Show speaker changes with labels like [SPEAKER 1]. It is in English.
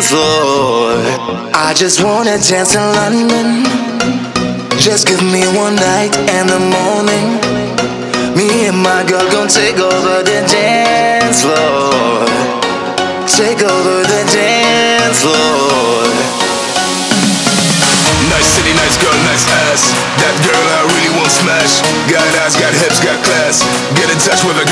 [SPEAKER 1] floor. I just wanna dance in London. Just give me one night and the morning. Me and my girl gon' take over the dance floor. Take over the dance floor.
[SPEAKER 2] Nice city, nice girl, nice ass. That girl I really won't smash. Got ass, got hips, got class. Get in touch with her,